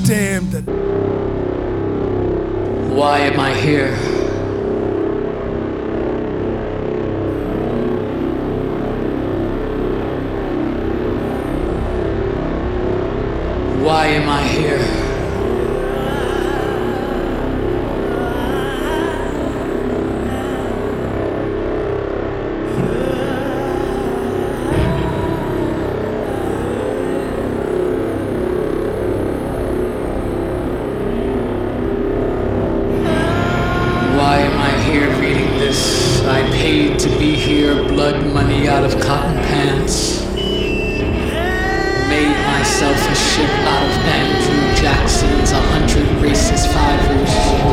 damned. Why am I here? Why am I here? Why am I here reading this? I paid to be here, blood money out of cotton pants. Made myself a ship out of Andrew Jackson's 100 racist fivers.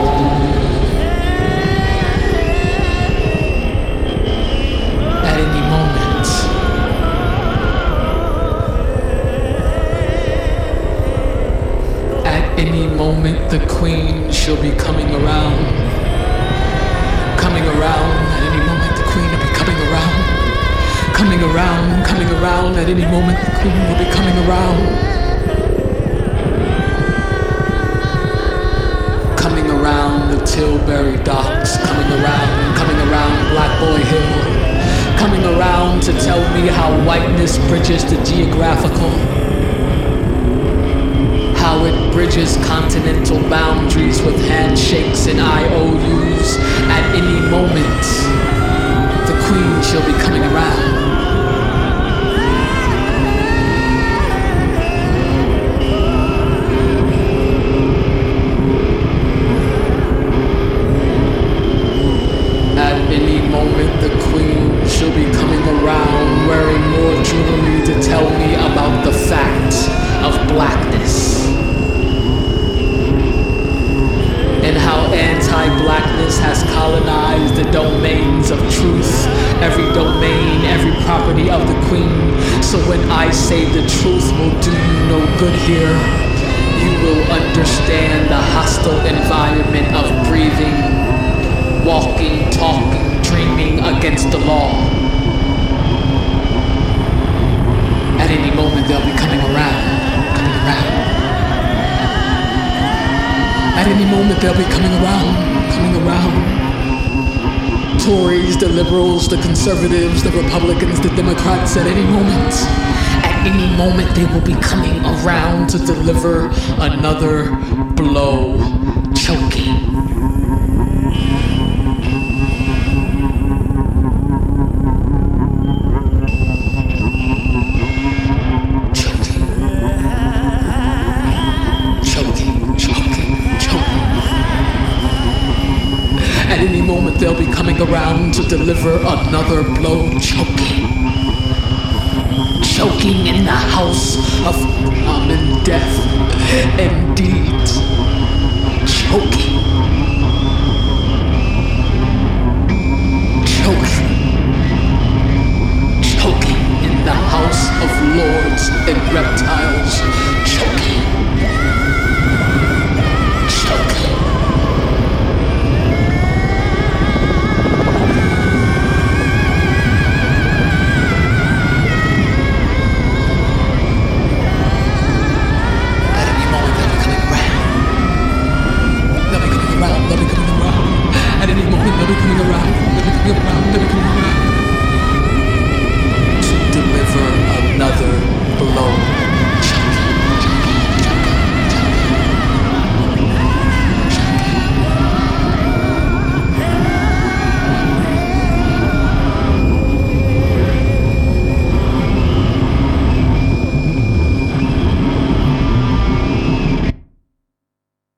At any moment, the queen shall be coming around. Coming around, at any moment the queen will be coming around. Coming around, at any moment the queen will be coming around. Coming around the Tilbury docks, coming around Black Boy Hill. Coming around to tell me how whiteness bridges the geographical. How it bridges continental boundaries with handshakes and IOUs. At any moment, the queen shall be coming around. At any moment, the queen shall be coming around, wearing more jewelry to tell me about the fact of blackness. And how anti-blackness has colonized the domains of truth, every domain, every property of the queen. So when I say the truth will do you no good here, you will understand the hostile environment of breathing, walking, talking, dreaming against the law. At any moment they'll be coming around. At any moment they'll be coming around. Tories, the liberals, the conservatives, the Republicans, the Democrats, at any moment they will be coming around to deliver another blow, choking. At any moment they'll be coming around to deliver another blow, choking. Choking in the house of common death, indeed. Choking. Choking in the house of lords and reptiles.